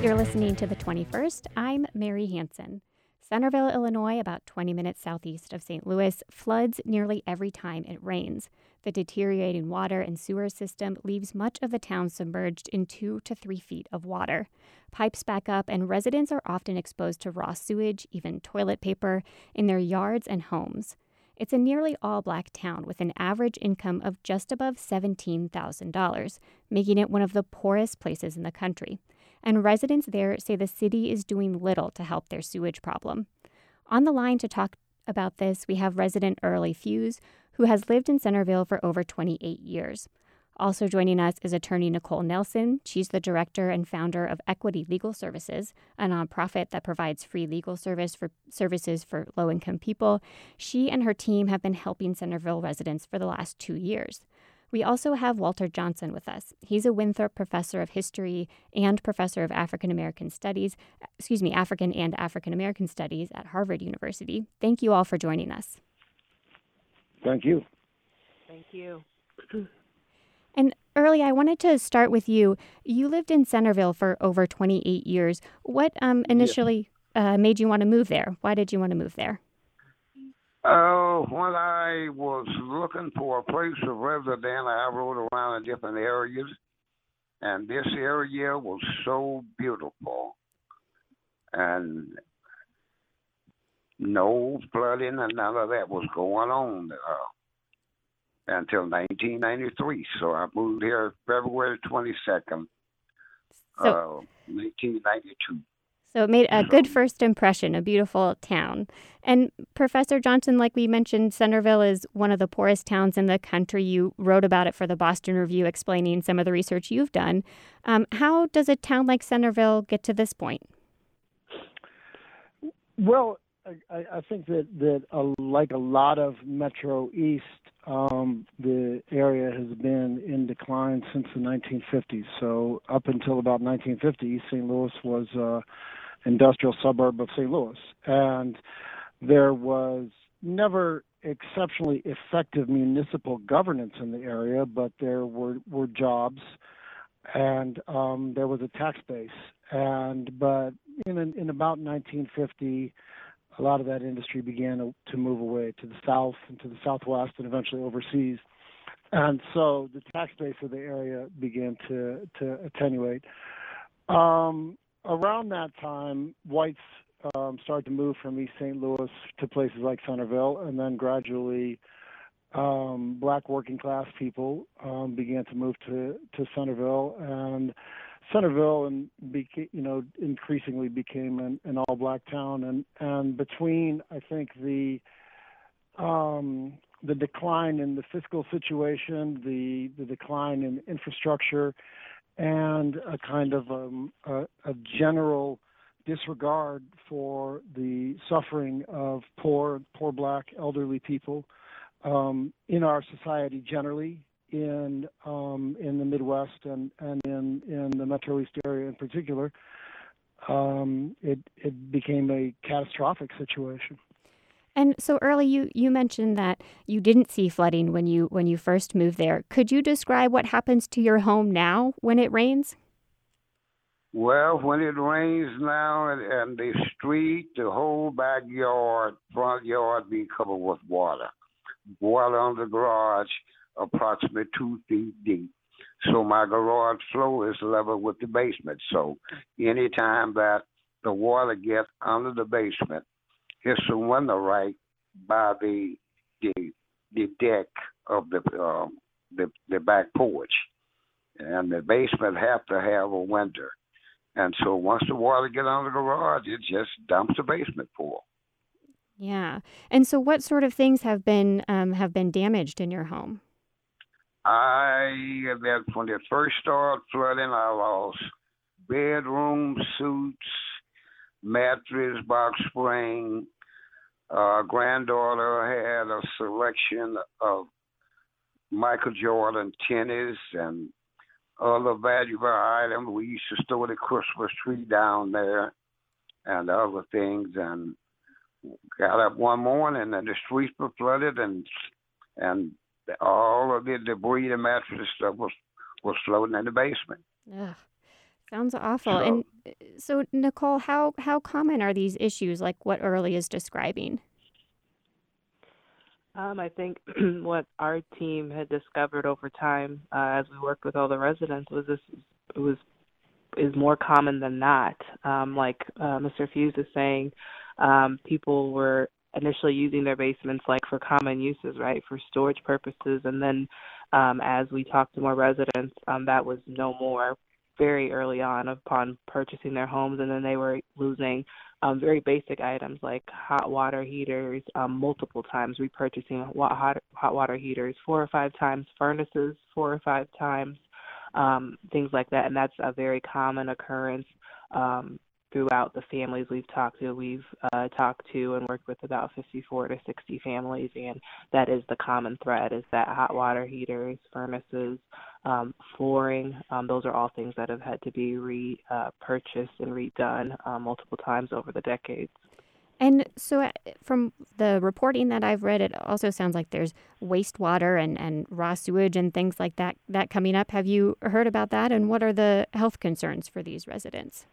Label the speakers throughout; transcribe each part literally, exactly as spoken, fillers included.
Speaker 1: You're listening to The twenty-first. I'm Mary Hansen. Centerville, Illinois, about twenty minutes southeast of Saint Louis, floods nearly every time it rains. The deteriorating water and sewer system leaves much of the town submerged in two to three feet of water. Pipes back up, and residents are often exposed to raw sewage, even toilet paper, in their yards and homes. It's a nearly all-black town with an average income of just above seventeen thousand dollars, making it one of the poorest places in the country. And residents there say the city is doing little to help their sewage problem. On the line to talk about this, we have resident Early Fuse, who has lived in Centerville for over twenty-eight years. Also joining us is attorney Nicole Nelson. She's the director and founder of Equity Legal Services, a nonprofit that provides free legal service for services for low-income people. She and her team have been helping Centerville residents for the last two years. We also have Walter Johnson with us. He's a Winthrop Professor of History and Professor of African American Studies, excuse me, African and African American Studies at Harvard University. Thank you all for joining us.
Speaker 2: Thank you.
Speaker 3: Thank you.
Speaker 1: And Early, I wanted to start with you. You lived in Centerville for over twenty-eight years. What um, initially uh, made you want to move there? Why did you want to move there?
Speaker 2: Oh, when I was looking for a place of residence, I rode around in different areas, and this area was so beautiful, and no flooding and none of that was going on uh, until nineteen ninety-three. So I moved here February twenty-second,
Speaker 1: so,
Speaker 2: uh, nineteen ninety-two.
Speaker 1: So it made a good first impression, a beautiful town. And Professor Johnson, like we mentioned, Centerville is one of the poorest towns in the country. You wrote about it for the Boston Review, explaining some of the research you've done. Um, how does a town like Centerville get to this point?
Speaker 4: Well, I, I think that, that uh, like a lot of Metro East, um, the area has been in decline since the nineteen fifties. So up until about nineteen fifty, Saint Louis was uh, industrial suburb of Saint Louis. And there was never exceptionally effective municipal governance in the area, but there were, were jobs and um, there was a tax base. And but in, in about nineteen fifty, a lot of that industry began to, to move away to the south and to the southwest and eventually overseas. And so the tax base of the area began to, to attenuate. Um, around that time, whites um, started to move from East Saint Louis to places like Centerville, and then gradually um, black working class people um, began to move to, to Centerville, and Centerville and beca- you know increasingly became an, an all black town, and, and between I think the um, the decline in the fiscal situation, the the decline in infrastructure, and a kind of um, a, a general disregard for the suffering of poor poor black elderly people um, in our society generally, in um, in the Midwest and, and in, in the Metro East area in particular, um, it it became a catastrophic situation.
Speaker 1: And so Early, you, you mentioned that you didn't see flooding when you when you first moved there. Could you describe what happens to your home now when it rains?
Speaker 2: Well, when it rains now and, and the street, the whole backyard, front yard be covered with water. Water on the garage, approximately two feet deep. So my garage floor is level with the basement. So anytime that the water gets under the basement, hits the window right by the the the deck of the um, the the back porch, and the basement have to have a window. And so once the water get under the garage, it just dumps the basement full.
Speaker 1: Yeah. And so what sort of things have been um, have been damaged in your home?
Speaker 2: I, that when it first started flooding, I lost bedroom suits, mattress, box spring. Uh, granddaughter had a selection of Michael Jordan tennis and other valuable items. We used to store the Christmas tree down there and other things. And got up one morning and the streets were flooded, and and all of the debris, the mattress stuff was was floating in the basement.
Speaker 1: Ugh. Sounds awful.
Speaker 2: So,
Speaker 1: And uh, so, Nicole, how, how common are these issues like what Early is describing?
Speaker 3: Um, I think what our team had discovered over time, uh, as we worked with all the residents, was this was is more common than not. Um, like uh, Mister Fuse is saying, um, people were initially using their basements like for common uses, right, for storage purposes, and then um, as we talked to more residents, um, that was no more very early on upon purchasing their homes, and then they were losing um, very basic items like hot water heaters um, multiple times, repurchasing hot, hot water heaters four or five times, furnaces four or five times, um, things like that. And that's a very common occurrence um, throughout the families we've talked to. We've uh, talked to and worked with about fifty-four to sixty families, and that is the common thread, is that hot water heaters, furnaces, um, flooring, um, those are all things that have had to be repurchased uh, and redone uh, multiple times over the decades.
Speaker 1: And so, uh, from the reporting that I've read, it also sounds like there's wastewater and, and raw sewage and things like that that coming up. Have you heard about that? And what are the health concerns for these residents?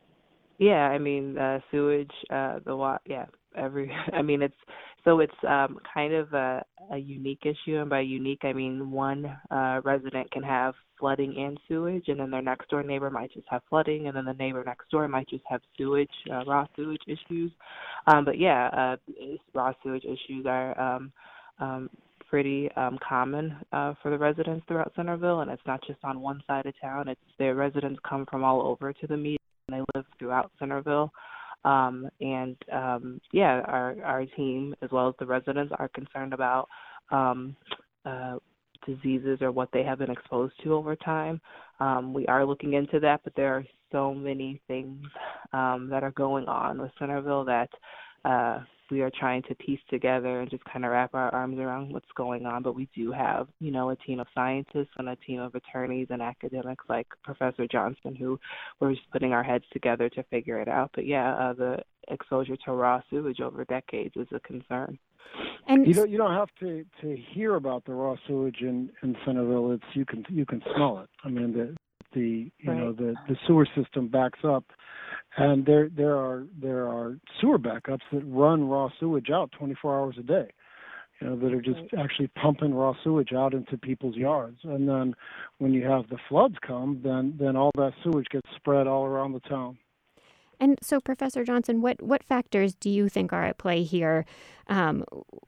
Speaker 3: Yeah, I mean, uh, sewage, uh, the wa- yeah, every, I mean, it's, so it's um, kind of a, a unique issue, and by unique, I mean one uh, resident can have flooding and sewage, and then their next door neighbor might just have flooding, and then the neighbor next door might just have sewage, uh, raw sewage issues. Um, but yeah, uh, raw sewage issues are um, um, pretty um, common uh, for the residents throughout Centerville, and it's not just on one side of town. It's their residents come from all over to the meeting. They live throughout Centerville. Um, and, um, yeah, our, our team, as well as the residents, are concerned about um, uh, diseases or what they have been exposed to over time. Um, we are looking into that, but there are so many things um, that are going on with Centerville that uh, we are trying to piece together and just kind of wrap our arms around what's going on. But we do have, you know, a team of scientists and a team of attorneys and academics like Professor Johnson, who we're just putting our heads together to figure it out. But yeah, uh, the exposure to raw sewage over decades is a concern.
Speaker 1: And
Speaker 4: you don't you don't have to, to hear about the raw sewage in, in Centerville. It's you can you can smell it. I mean the the you
Speaker 3: Right.
Speaker 4: know the, the sewer system backs up, and there there are there are sewer backups that run raw sewage out twenty-four hours a day. You know, that are just
Speaker 3: Right.
Speaker 4: actually pumping raw sewage out into people's yards. And then when you have the floods come, then then all that sewage gets spread all around the town.
Speaker 1: and so, Professor Johnson, what, what factors do you think are at play here? Um,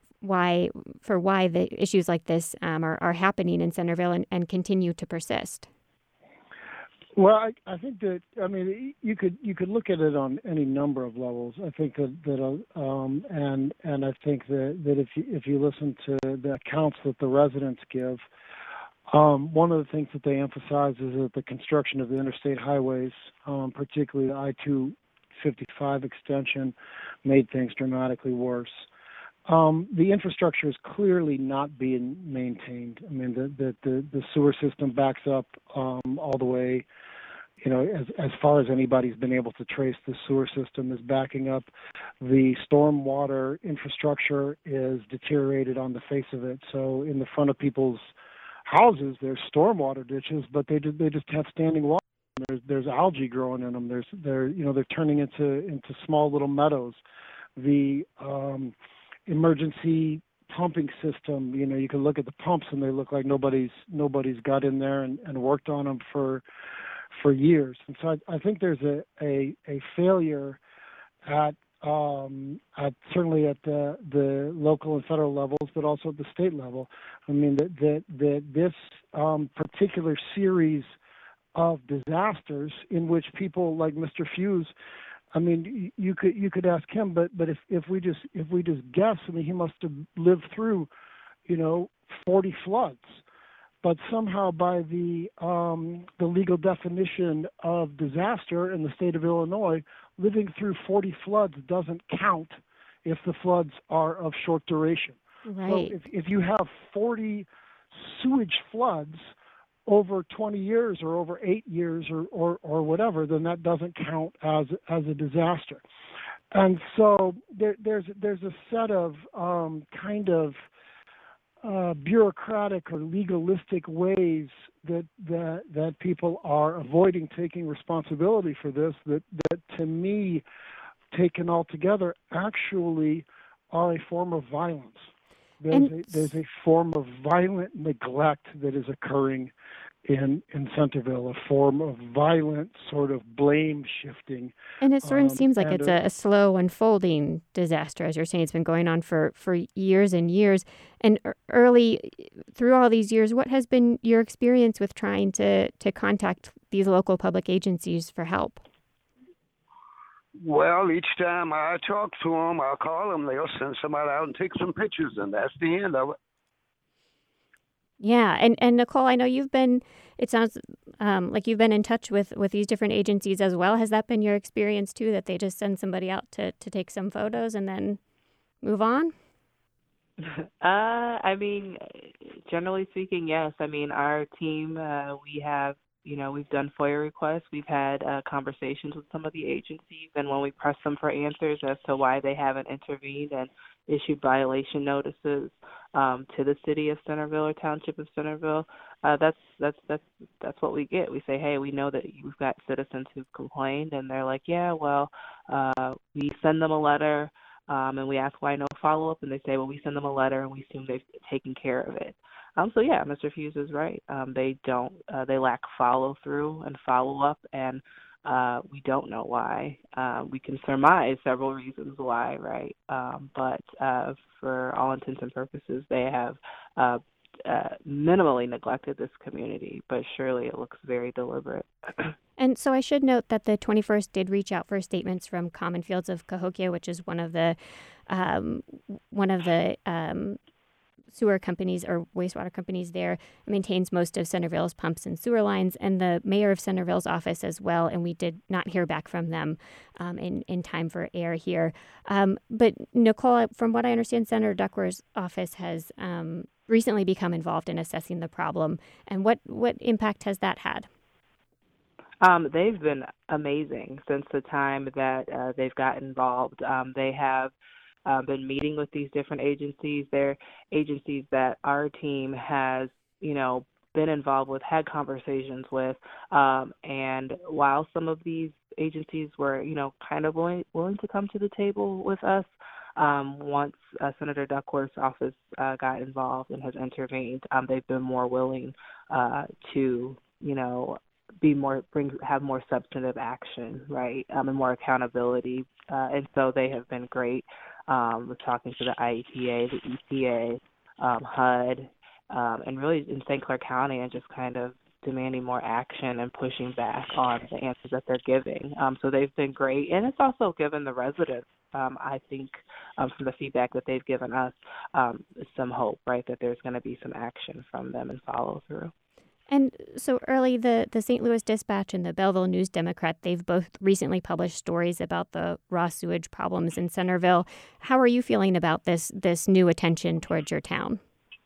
Speaker 1: why for why the issues like this um, are, are happening in Centerville and, and continue to persist?
Speaker 4: Well, I, I think that I mean you could you could look at it on any number of levels. I think that that uh, um, and and I think that, that if you if you listen to the accounts that the residents give, um, one of the things that they emphasize is that the construction of the interstate highways, um, particularly the I two fifty-five extension, made things dramatically worse. Um, the infrastructure is clearly not being maintained. I mean, the the, the, the sewer system backs up um, all the way. You know, as as far as anybody's been able to trace, the sewer system is backing up. The stormwater infrastructure is deteriorated on the face of it. So in the front of people's houses, there's stormwater ditches, but they they just have standing water. There's there's algae growing in them. There's they're you know they're turning into into small little meadows. The um, emergency pumping system, you know, you can look at the pumps and they look like nobody's nobody's got in there and, and worked on them for for years. And so I, I think there's a, a, a failure at um, at certainly at the the local and federal levels, but also at the state level. I mean that that that this um, particular series of disasters in which people like Mister Fuse, I mean, you could you could ask him, but but if, if we just if we just guess, I mean, he must have lived through, you know, forty floods. But somehow, by the um, the legal definition of disaster in the state of Illinois, living through forty floods doesn't count if the floods are of short duration.
Speaker 1: Right.
Speaker 4: So if if you have forty sewage floods over twenty years or over eight years or, or, or whatever, then that doesn't count as as a disaster. And so there, there's there's a set of um, kind of uh, bureaucratic or legalistic ways that that that people are avoiding taking responsibility for this. That that to me, taken all together, actually are a form of violence. There's
Speaker 1: And
Speaker 4: a, there's a form of violent neglect that is occurring in in Centerville, a form of violent sort of blame shifting.
Speaker 1: and it sort of
Speaker 4: Um,
Speaker 1: seems like
Speaker 4: and
Speaker 1: it's
Speaker 4: a,
Speaker 1: a, a slow unfolding disaster, as you're saying. It's been going on for, for years and years. And ear- early through all these years, what has been your experience with trying to, to contact these local public agencies for help?
Speaker 2: Well, each time I talk to them, I'll call them. They'll send somebody out and take some pictures, and that's the end of it.
Speaker 1: Yeah, and and Nicole, I know you've been. It sounds um, like you've been in touch with, with these different agencies as well. Has that been your experience too? That they just send somebody out to, to take some photos and then move on?
Speaker 3: Uh, I mean, generally speaking, yes. I mean, our team, uh, we have, you know, we've done FOIA requests. We've had uh, conversations with some of the agencies, and when we press them for answers as to why they haven't intervened and issued violation notices um, to the city of Centerville or Township of Centerville, uh, that's that's that's that's what we get. We say, hey, we know that you've got citizens who've complained, and they're like, yeah, well, uh, we send them a letter. Um, and we ask why no follow-up, and they say, well, we send them a letter, and we assume they've taken care of it. Um, so, yeah, Mister Hughes is right. Um, they don't, uh, they lack follow-through and follow-up, and uh, we don't know why. Uh, we can surmise several reasons why, right? Um, but uh, for all intents and purposes, they have uh, uh, minimally neglected this community, but surely it looks very deliberate.
Speaker 1: And so I should note that the twenty-first did reach out for statements from Common Fields of Cahokia, which is one of the um, one of the um, sewer companies or wastewater companies there. It maintains most of Centerville's pumps and sewer lines, and the mayor of Centerville's office as well. And we did not hear back from them um, in in time for air here. Um, but Nicole, from what I understand, Senator Duckworth's office has um, recently become involved in assessing the problem. And what what impact has that had?
Speaker 3: Um, they've been amazing since the time that uh, they've got involved. Um, they have uh, been meeting with these different agencies. They're agencies that our team has, you know, been involved with, had conversations with. Um, and while some of these agencies were, you know, kind of willing, willing to come to the table with us, um, once uh, Senator Duckworth's office uh, got involved and has intervened, um, they've been more willing uh, to, you know, be more bring have more substantive action, right, um, and more accountability, uh, and so they have been great um, with talking to the I E P A, the E P A, um, H U D, um, and really in Saint Clair County, and just kind of demanding more action and pushing back on the answers that they're giving. Um, so they've been great, and it's also given the residents, um, I think, um, from the feedback that they've given us, um, some hope, right, that there's going to be some action from them and follow through.
Speaker 1: And so early, the, the Saint Louis Dispatch and the Belleville News Democrat, they've both recently published stories about the raw sewage problems in Centerville. How are you feeling about this this new attention towards your town?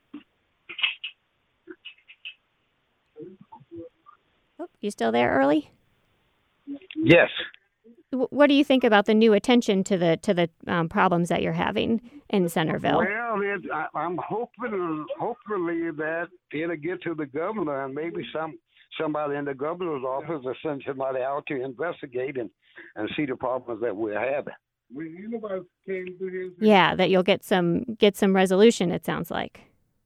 Speaker 1: Oh, you still there, Early?
Speaker 2: Yes.
Speaker 1: What do you think about the new attention to the to the um, problems that you're having in Centerville?
Speaker 2: Well, it, I, I'm hoping, hopefully, that it'll get to the governor, and maybe some somebody in the governor's office will send somebody out to investigate and, and see the problems that we're having.
Speaker 1: Yeah, that you'll get some get some resolution. It sounds like.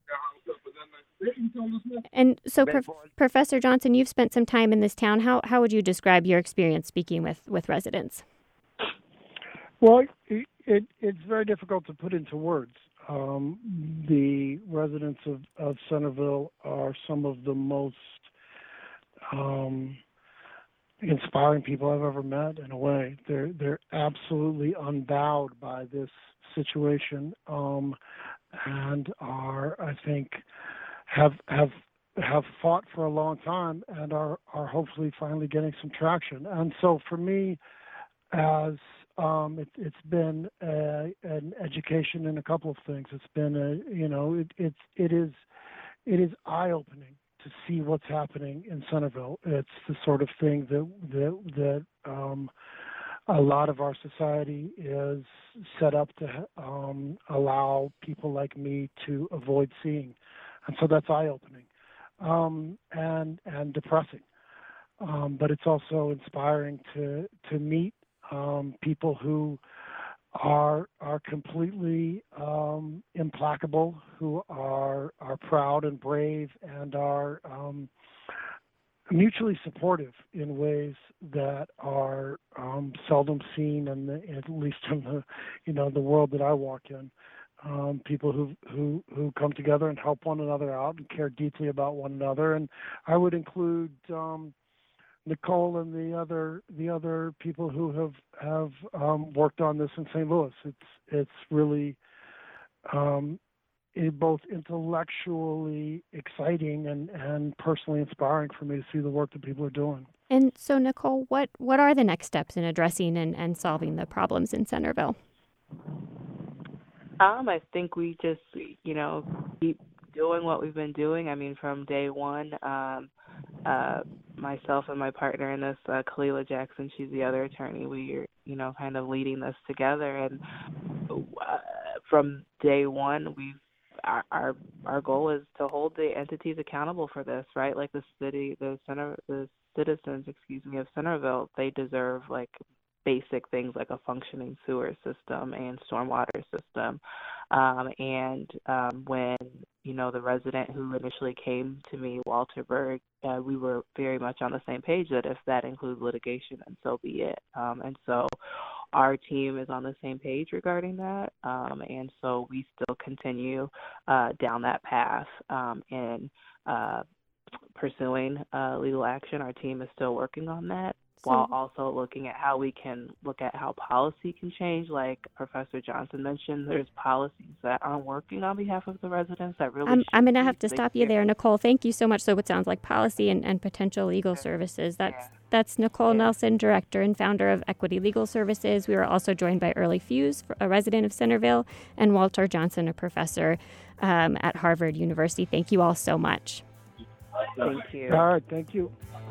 Speaker 1: And so, Prof- Professor Johnson, you've spent some time in this town. How how would you describe your experience speaking with, with residents?
Speaker 4: Well, it, it, it's very difficult to put into words. Um, the residents of, of Centerville are some of the most um, inspiring people I've ever met. In a way, they're they're absolutely unbowed by this situation, um, and are, I think, have have have fought for a long time and are are hopefully finally getting some traction. And so for me, as um, it, it's been a, an education in a couple of things. It's been a you know it it's it is it is eye opening to see what's happening in Centerville. It's the sort of thing that that that um, a lot of our society is set up to um, allow people like me to avoid seeing. And so that's eye-opening um, and and depressing. Um, but it's also inspiring to to meet um, people who are are completely um, implacable, who are are proud and brave, and are um, mutually supportive in ways that are um, seldom seen, in the, at least in the you know the world that I walk in. Um, people who who who come together and help one another out and care deeply about one another, and I would include um, Nicole and the other the other people who have have um, worked on this in Saint Louis. It's it's really um, it both intellectually exciting and, and personally inspiring for me to see the work that people are doing.
Speaker 1: And so, Nicole, what, what are the next steps in addressing and, and solving the problems in Centerville?
Speaker 3: Um, I think we just, you know, keep doing what we've been doing. I mean, from day one, um, uh, myself and my partner in this, uh, Kalila Jackson, she's the other attorney, we're, you know, kind of leading this together. And uh, from day one, we've Our, our our goal is to hold the entities accountable for this, right? Like the city, the center, the citizens, excuse me, of Centerville, they deserve like basic things like a functioning sewer system and stormwater system. Um, and um, when you know the resident who initially came to me, Walter Berg, uh, we were very much on the same page that if that includes litigation, then so be it. Um, and so. Our team is on the same page regarding that, um, and so we still continue uh, down that path um, in uh, pursuing uh, legal action. Our team is still working on that, so, while also looking at how we can look at how policy can change. Like Professor Johnson mentioned, there's policies that aren't working on behalf of the residents that really
Speaker 1: I'm, I'm going to have to
Speaker 3: they
Speaker 1: stop
Speaker 3: can't.
Speaker 1: you there, Nicole. Thank you so much. So it sounds like policy and, and potential legal services. That's
Speaker 3: Yeah.
Speaker 1: That's Nicole
Speaker 3: Yeah.
Speaker 1: Nelson, Director and Founder of Equity Legal Services. We were also joined by Early Fuse, a resident of Centerville, and Walter Johnson, a professor um, at Harvard University. Thank you all so much.
Speaker 3: Thank you.
Speaker 4: All right, thank you.